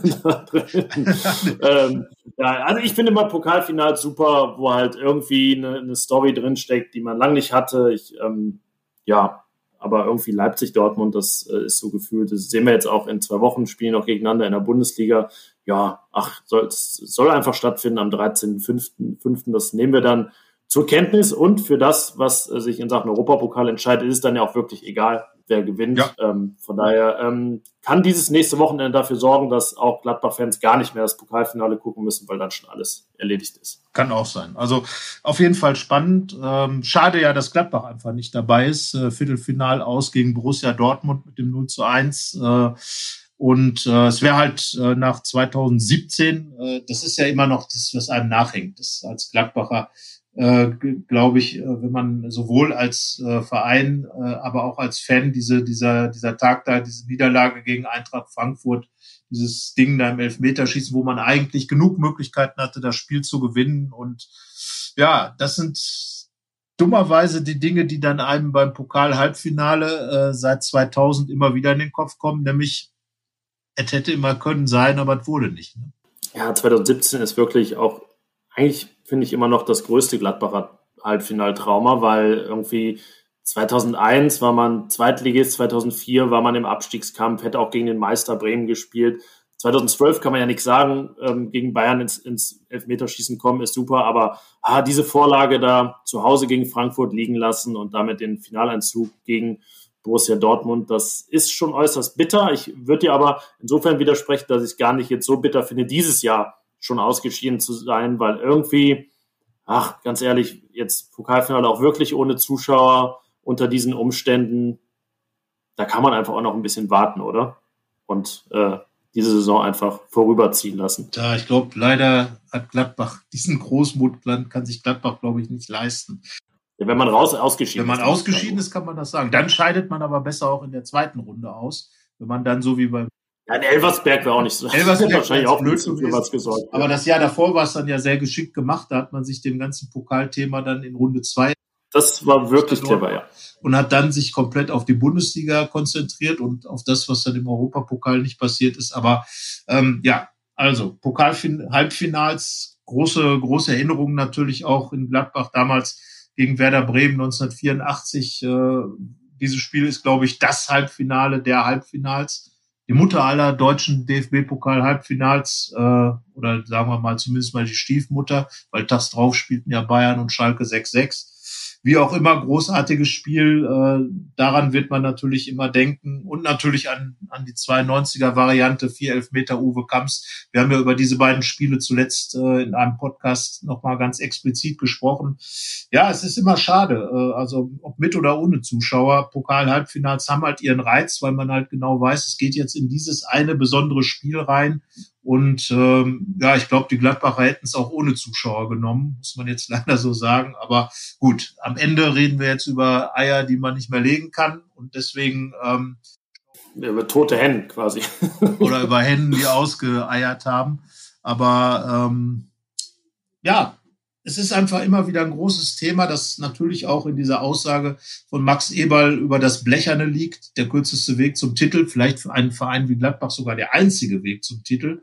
Also ich finde immer Pokalfinals super, wo halt irgendwie eine Story drinsteckt, die man lange nicht hatte. Aber irgendwie Leipzig-Dortmund, das ist so gefühlt. Das sehen wir jetzt auch in 2 Wochen, spielen auch gegeneinander in der Bundesliga. Soll einfach stattfinden am 13.05. Das nehmen wir dann zur Kenntnis. Und für das, was sich in Sachen Europapokal entscheidet, ist es dann ja auch wirklich egal, wer gewinnt. Ja. Von daher kann dieses nächste Wochenende dafür sorgen, dass auch Gladbach-Fans gar nicht mehr das Pokalfinale gucken müssen, weil dann schon alles erledigt ist. Kann auch sein. Also auf jeden Fall spannend. Schade ja, dass Gladbach einfach nicht dabei ist. Viertelfinal aus gegen Borussia Dortmund mit dem 0:1. Und es wäre halt nach 2017, das ist ja immer noch das, was einem nachhängt. Das als Gladbacher glaube ich, wenn man sowohl als Verein, aber auch als Fan dieser Tag da, diese Niederlage gegen Eintracht Frankfurt, dieses Ding da im Elfmeterschießen, wo man eigentlich genug Möglichkeiten hatte, das Spiel zu gewinnen. Und ja, das sind dummerweise die Dinge, die dann einem beim Pokal-Halbfinale seit 2000 immer wieder in den Kopf kommen, nämlich es hätte immer können sein, aber es wurde nicht. Ne? Ja, 2017 ist wirklich auch eigentlich, finde ich, immer noch das größte Gladbacher Halbfinaltrauma, weil irgendwie 2001 war man Zweitligist, 2004 war man im Abstiegskampf, hätte auch gegen den Meister Bremen gespielt. 2012 kann man ja nichts sagen, gegen Bayern ins Elfmeterschießen kommen, ist super, aber diese Vorlage da zu Hause gegen Frankfurt liegen lassen und damit den Finaleinzug gegen Borussia Dortmund, das ist schon äußerst bitter. Ich würde dir aber insofern widersprechen, dass ich es gar nicht jetzt so bitter finde, dieses Jahr schon ausgeschieden zu sein, weil irgendwie, ganz ehrlich, jetzt Pokalfinale auch wirklich ohne Zuschauer unter diesen Umständen, da kann man einfach auch noch ein bisschen warten, oder? Und diese Saison einfach vorüberziehen lassen. Ja, ich glaube, leider hat Gladbach diesen Großmut, kann sich Gladbach, glaube ich, nicht leisten. Ja, wenn man ausgeschieden ist. Wenn man ausgeschieden ist, kann man das sagen. Dann scheidet man aber besser auch in der zweiten Runde aus, wenn man dann so wie beim in Elversberg wäre auch nicht so. Elversberg wahrscheinlich auch blöd für was gesorgt. Aber das Jahr davor war es dann ja sehr geschickt gemacht. Da hat man sich dem ganzen Pokalthema dann in Runde 2. Das war wirklich clever, ja. Und hat dann sich komplett auf die Bundesliga konzentriert und auf das, was dann im Europapokal nicht passiert ist. Aber also Halbfinals, große Erinnerungen natürlich auch in Gladbach damals gegen Werder Bremen 1984. Dieses Spiel ist, glaube ich, das Halbfinale der Halbfinals. Die Mutter aller deutschen DFB-Pokal-Halbfinals, oder sagen wir mal zumindest mal die Stiefmutter, weil tags drauf spielten ja Bayern und Schalke 6-6. wie auch immer, großartiges Spiel. Daran wird man natürlich immer denken. Und natürlich an die 92er-Variante, 4 Elfmeter Uwe Kamps. Wir haben ja über diese beiden Spiele zuletzt in einem Podcast nochmal ganz explizit gesprochen. Ja, es ist immer schade. Also ob mit oder ohne Zuschauer. Pokal-Halbfinals haben halt ihren Reiz, weil man halt genau weiß, es geht jetzt in dieses eine besondere Spiel rein. Und ich glaube, die Gladbacher hätten es auch ohne Zuschauer genommen, muss man jetzt leider so sagen. Aber gut, am Ende reden wir jetzt über Eier, die man nicht mehr legen kann. Und deswegen über tote Hennen quasi. Oder über Hennen, die ausgeeiert haben. Aber es ist einfach immer wieder ein großes Thema, das natürlich auch in dieser Aussage von Max Eberl über das Blecherne liegt. Der kürzeste Weg zum Titel, vielleicht für einen Verein wie Gladbach sogar der einzige Weg zum Titel.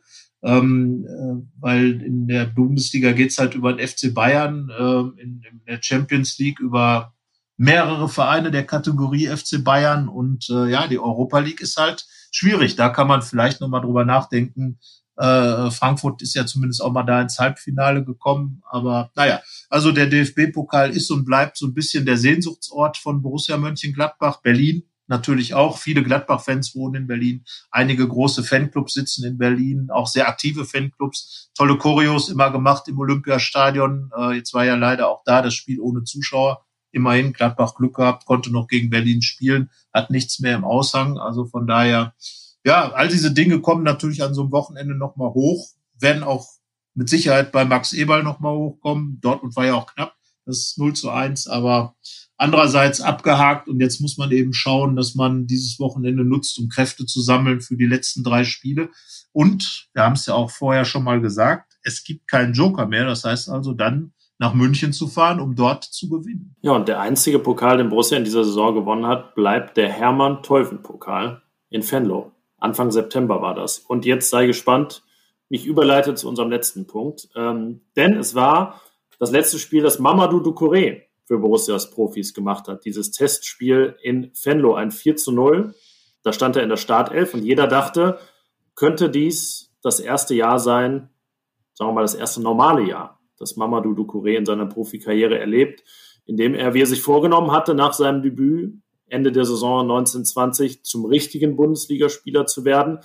Weil in der Bundesliga geht's halt über den FC Bayern, in der Champions League über mehrere Vereine der Kategorie FC Bayern und die Europa League ist halt schwierig. Da kann man vielleicht nochmal drüber nachdenken. Frankfurt ist ja zumindest auch mal da ins Halbfinale gekommen. Aber also der DFB-Pokal ist und bleibt so ein bisschen der Sehnsuchtsort von Borussia Mönchengladbach. Berlin natürlich auch. Viele Gladbach-Fans wohnen in Berlin. Einige große Fanclubs sitzen in Berlin. Auch sehr aktive Fanclubs. Tolle Choreos immer gemacht im Olympiastadion. Jetzt war ja leider auch da das Spiel ohne Zuschauer. Immerhin Gladbach Glück gehabt, konnte noch gegen Berlin spielen, hat nichts mehr im Aushang. Also von daher, all diese Dinge kommen natürlich an so einem Wochenende nochmal hoch, werden auch mit Sicherheit bei Max Eberl nochmal hochkommen. Dortmund war ja auch knapp, das ist 0:1, aber andererseits abgehakt und jetzt muss man eben schauen, dass man dieses Wochenende nutzt, um Kräfte zu sammeln für die letzten 3 Spiele. Und wir haben es ja auch vorher schon mal gesagt, es gibt keinen Joker mehr, das heißt also dann nach München zu fahren, um dort zu gewinnen. Ja, und der einzige Pokal, den Borussia in dieser Saison gewonnen hat, bleibt der Hermann-Teufen-Pokal in Venlo. Anfang September war das. Und jetzt sei gespannt, ich überleite zu unserem letzten Punkt. Denn es war das letzte Spiel, das Mamadou Doucouré für Borussias Profis gemacht hat. Dieses Testspiel in Venlo, ein 4:0. Da stand er in der Startelf und jeder dachte, könnte dies das erste Jahr sein, sagen wir mal das erste normale Jahr, das Mamadou Doucouré in seiner Profikarriere erlebt, indem er, wie er sich vorgenommen hatte, nach seinem Debüt Ende der Saison 1920 zum richtigen Bundesligaspieler zu werden.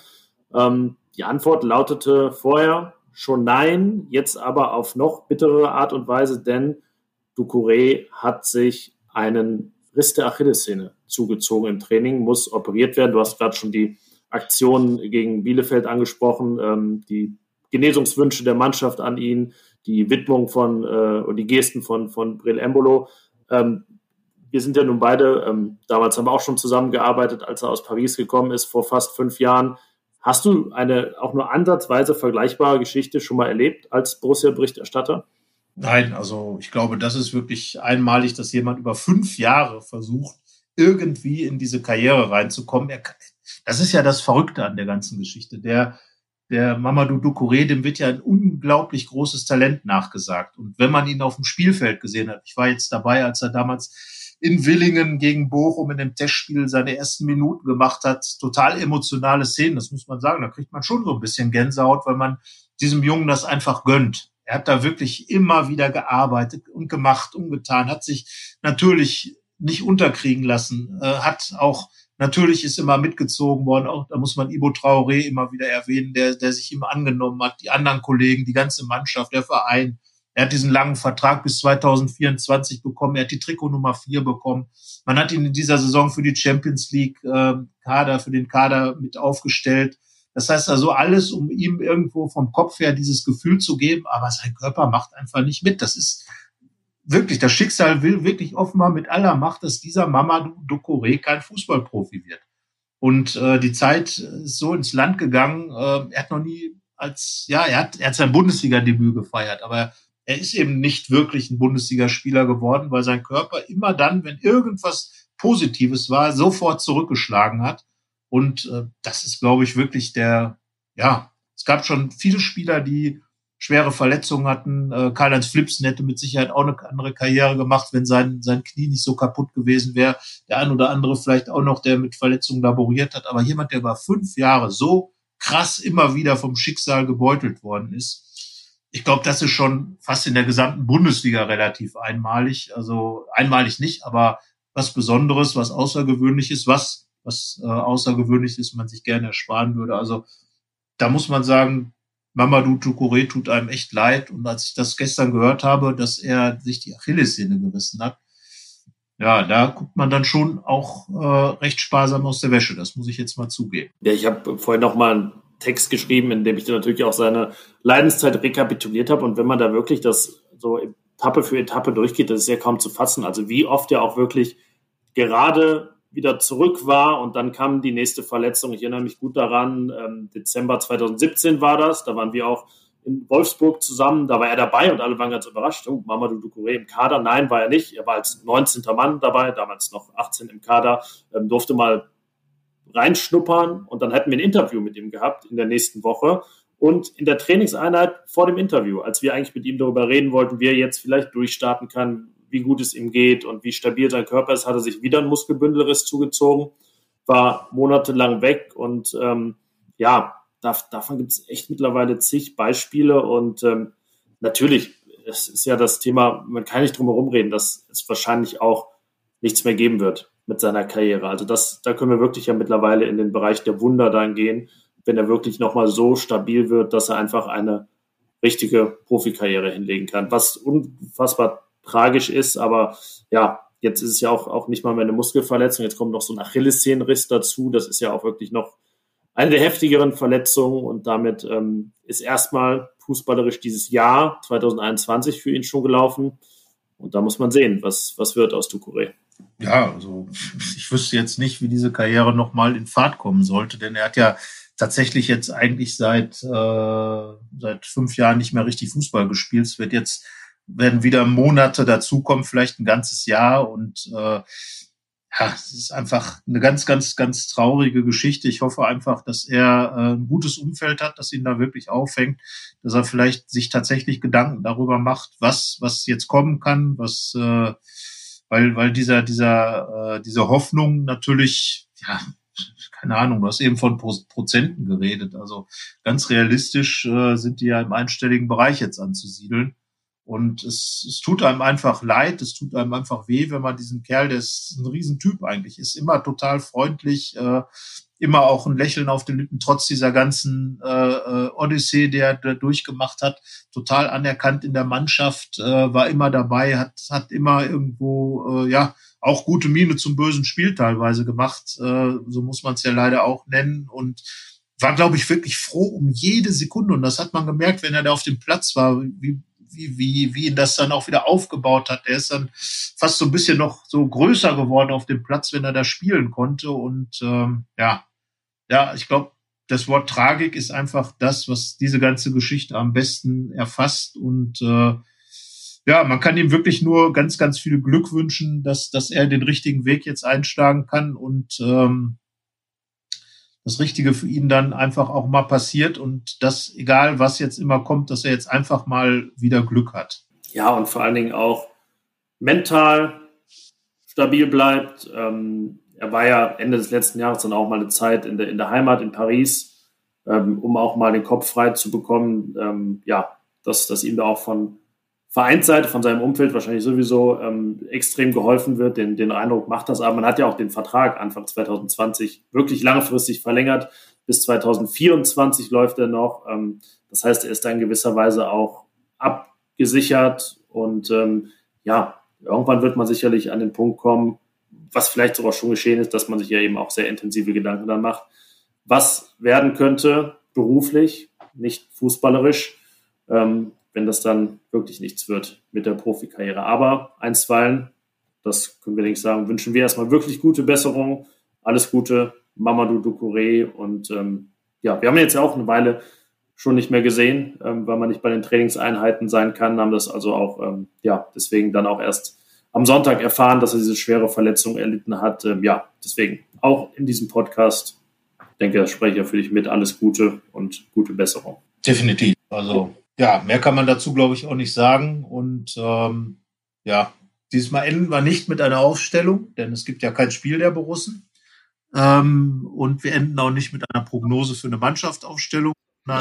Die Antwort lautete vorher schon nein, jetzt aber auf noch bitterere Art und Weise, denn Doucouré hat sich einen Riss der Achillessehne zugezogen im Training, muss operiert werden. Du hast gerade schon die Aktion gegen Bielefeld angesprochen, die Genesungswünsche der Mannschaft an ihn, die Widmung und die Gesten von Breel Embolo. Wir sind ja nun beide, damals haben wir auch schon zusammengearbeitet, als er aus Paris gekommen ist, vor fast 5 Jahren. Hast du eine auch nur ansatzweise vergleichbare Geschichte schon mal erlebt als Borussia-Berichterstatter? Nein, also ich glaube, das ist wirklich einmalig, dass jemand über 5 Jahre versucht, irgendwie in diese Karriere reinzukommen. Das ist ja das Verrückte an der ganzen Geschichte. Der Mamadou Doucouré, dem wird ja ein unglaublich großes Talent nachgesagt. Und wenn man ihn auf dem Spielfeld gesehen hat, ich war jetzt dabei, als er damals in Willingen gegen Bochum in dem Testspiel seine ersten Minuten gemacht hat, total emotionale Szenen, das muss man sagen. Da kriegt man schon so ein bisschen Gänsehaut, weil man diesem Jungen das einfach gönnt. Er hat da wirklich immer wieder gearbeitet und gemacht, umgetan, hat sich natürlich nicht unterkriegen lassen, hat auch, natürlich ist immer mitgezogen worden, auch da muss man Ibo Traoré immer wieder erwähnen, der sich ihm angenommen hat, die anderen Kollegen, die ganze Mannschaft, der Verein. Er hat diesen langen Vertrag bis 2024 bekommen, er hat die Trikot Nummer 4 bekommen. Man hat ihn in dieser Saison für die Champions League für den Kader mit aufgestellt. Das heißt also alles, um ihm irgendwo vom Kopf her dieses Gefühl zu geben, aber sein Körper macht einfach nicht mit. Das ist wirklich, das Schicksal will wirklich offenbar mit aller Macht, dass dieser Mamadou Doucouré kein Fußballprofi wird. Und die Zeit ist so ins Land gegangen. Er hat noch nie er hat sein Bundesliga-Debüt gefeiert, aber er ist eben nicht wirklich ein Bundesligaspieler geworden, weil sein Körper immer dann, wenn irgendwas Positives war, sofort zurückgeschlagen hat. Und das ist, glaube ich, wirklich es gab schon viele Spieler, die schwere Verletzungen hatten. Karl-Heinz Flipsen hätte mit Sicherheit auch eine andere Karriere gemacht, wenn sein Knie nicht so kaputt gewesen wäre. Der ein oder andere vielleicht auch noch, der mit Verletzungen laboriert hat. Aber jemand, der über 5 Jahre so krass immer wieder vom Schicksal gebeutelt worden ist, ich glaube, das ist schon fast in der gesamten Bundesliga relativ einmalig. Also einmalig nicht, aber was Besonderes, was Außergewöhnliches, was Außergewöhnliches man sich gerne ersparen würde. Also da muss man sagen, Mamadou Doucouré tut einem echt leid. Und als ich das gestern gehört habe, dass er sich die Achillessehne gerissen hat, ja, da guckt man dann schon auch recht sparsam aus der Wäsche. Das muss ich jetzt mal zugeben. Ja, ich habe vorhin noch mal einen Text geschrieben, in dem ich dann natürlich auch seine Leidenszeit rekapituliert habe. Und wenn man da wirklich das so Etappe für Etappe durchgeht, das ist ja kaum zu fassen. Also wie oft er auch wirklich gerade wieder zurück war und dann kam die nächste Verletzung. Ich erinnere mich gut daran, Dezember 2017 war das, da waren wir auch in Wolfsburg zusammen, da war er dabei und alle waren ganz überrascht. Oh, Mamadou Doucouré im Kader? Nein, war er nicht. Er war als 19. Mann dabei, damals noch 18 im Kader, durfte mal reinschnuppern und dann hatten wir ein Interview mit ihm gehabt in der nächsten Woche und in der Trainingseinheit vor dem Interview, als wir eigentlich mit ihm darüber reden wollten, wie er jetzt vielleicht durchstarten kann, wie gut es ihm geht und wie stabil sein Körper ist, hat er sich wieder ein Muskelbündelriss zugezogen, war monatelang weg und davon gibt es echt mittlerweile zig Beispiele und natürlich, es ist ja das Thema, man kann nicht drum herum reden, dass es wahrscheinlich auch nichts mehr geben wird mit seiner Karriere. Also da können wir wirklich ja mittlerweile in den Bereich der Wunder dann gehen, wenn er wirklich nochmal so stabil wird, dass er einfach eine richtige Profikarriere hinlegen kann, was unfassbar tragisch ist, aber ja, jetzt ist es ja auch nicht mal mehr eine Muskelverletzung, jetzt kommt noch so ein Achillessehnenriss dazu, das ist ja auch wirklich noch eine der heftigeren Verletzungen und damit ist erstmal fußballerisch dieses Jahr 2021 für ihn schon gelaufen und da muss man sehen, was wird aus Doucouré. Ja, also ich wüsste jetzt nicht, wie diese Karriere nochmal in Fahrt kommen sollte, denn er hat ja tatsächlich jetzt eigentlich seit 5 Jahren nicht mehr richtig Fußball gespielt. Es werden wieder Monate dazukommen, vielleicht ein ganzes Jahr und es ist einfach eine ganz, ganz, ganz traurige Geschichte. Ich hoffe einfach, dass er ein gutes Umfeld hat, das ihn da wirklich auffängt, dass er vielleicht sich tatsächlich Gedanken darüber macht, was jetzt kommen kann, weil diese Hoffnung natürlich, ja, keine Ahnung, du hast eben von Prozenten geredet. Also ganz realistisch sind die ja im einstelligen Bereich jetzt anzusiedeln. Und es tut einem einfach leid, es tut einem einfach weh, wenn man diesen Kerl, der ist ein Riesentyp eigentlich, ist immer total freundlich, immer auch ein Lächeln auf den Lippen, trotz dieser ganzen Odyssee, der durchgemacht hat, total anerkannt in der Mannschaft, war immer dabei, hat immer irgendwo, auch gute Miene zum bösen Spiel teilweise gemacht, so muss man es ja leider auch nennen und war, glaube ich, wirklich froh um jede Sekunde und das hat man gemerkt, wenn er da auf dem Platz war, wie ihn das dann auch wieder aufgebaut hat. Er ist dann fast so ein bisschen noch so größer geworden auf dem Platz, wenn er da spielen konnte. Und ich glaube, das Wort Tragik ist einfach das, was diese ganze Geschichte am besten erfasst. Und man kann ihm wirklich nur ganz, ganz viel Glück wünschen, dass er den richtigen Weg jetzt einschlagen kann und das Richtige für ihn dann einfach auch mal passiert und dass, egal was jetzt immer kommt, dass er jetzt einfach mal wieder Glück hat. Ja, und vor allen Dingen auch mental stabil bleibt. Er war ja Ende des letzten Jahres dann auch mal eine Zeit in der Heimat in Paris, um auch mal den Kopf frei zu bekommen. Dass ihm da auch von Vereinsseite, von seinem Umfeld wahrscheinlich sowieso extrem geholfen wird. Den Eindruck macht das. Aber man hat ja auch den Vertrag Anfang 2020 wirklich langfristig verlängert. Bis 2024 läuft er noch. Das heißt, er ist da in gewisser Weise auch abgesichert. Und irgendwann wird man sicherlich an den Punkt kommen, was vielleicht sogar schon geschehen ist, dass man sich ja eben auch sehr intensive Gedanken dann macht, was werden könnte beruflich, nicht fußballerisch, wenn das dann wirklich nichts wird mit der Profikarriere. Aber einstweilen, das können wir nicht sagen, wünschen wir erstmal wirklich gute Besserung. Alles Gute, Mamadou Doucouré. Und wir haben ihn jetzt ja auch eine Weile schon nicht mehr gesehen, weil man nicht bei den Trainingseinheiten sein kann, haben das also auch deswegen dann auch erst am Sonntag erfahren, dass er diese schwere Verletzung erlitten hat. Deswegen auch in diesem Podcast, ich denke, das spreche ich ja für dich mit, alles Gute und gute Besserung. Definitiv. Also mehr kann man dazu, glaube ich, auch nicht sagen. Und dieses Mal enden wir nicht mit einer Aufstellung, denn es gibt ja kein Spiel der Borussen. Und wir enden auch nicht mit einer Prognose für eine Mannschaftsaufstellung, sondern sagen,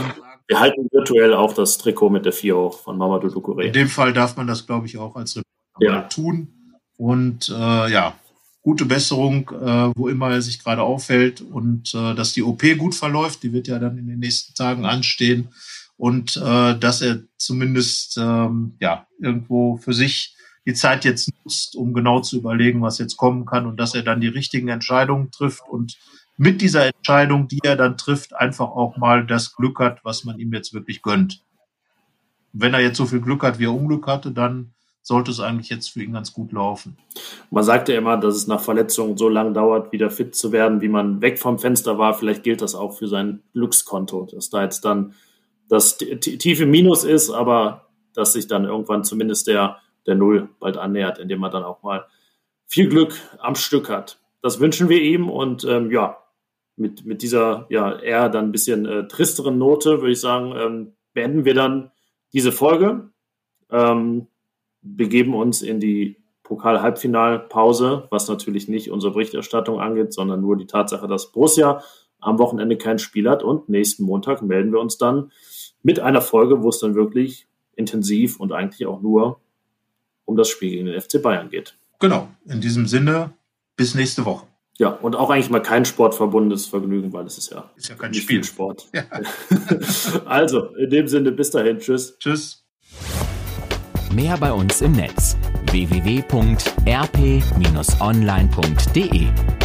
Wir halten virtuell auch das Trikot mit der 4 hoch von Mamadou Doucouré. In dem Fall darf man das, glaube ich, auch als Reporter tun. Und gute Besserung, wo immer er sich gerade aufhält. Und dass die OP gut verläuft, die wird ja dann in den nächsten Tagen anstehen. Und dass er zumindest irgendwo für sich die Zeit jetzt nutzt, um genau zu überlegen, was jetzt kommen kann. Und dass er dann die richtigen Entscheidungen trifft und mit dieser Entscheidung, die er dann trifft, einfach auch mal das Glück hat, was man ihm jetzt wirklich gönnt. Wenn er jetzt so viel Glück hat, wie er Unglück hatte, dann sollte es eigentlich jetzt für ihn ganz gut laufen. Man sagt ja immer, dass es nach Verletzungen so lange dauert, wieder fit zu werden, wie man weg vom Fenster war. Vielleicht gilt das auch für sein Glückskonto, dass da jetzt dann das tiefe Minus ist, aber dass sich dann irgendwann zumindest der Null bald annähert, indem man dann auch mal viel Glück am Stück hat. Das wünschen wir ihm und mit dieser eher dann ein bisschen tristeren Note, würde ich sagen, beenden wir dann diese Folge. Begeben uns in die Pokal-Halbfinalpause, was natürlich nicht unsere Berichterstattung angeht, sondern nur die Tatsache, dass Borussia am Wochenende kein Spiel hat. Und nächsten Montag melden wir uns dann mit einer Folge, wo es dann wirklich intensiv und eigentlich auch nur um das Spiel gegen den FC Bayern geht. Genau, in diesem Sinne, bis nächste Woche. Ja, und auch eigentlich mal kein sportverbundenes Vergnügen, weil es ist ja kein Spielsport. Ja. Also, in dem Sinne, bis dahin. Tschüss. Tschüss. Mehr bei uns im Netz: www.rp-online.de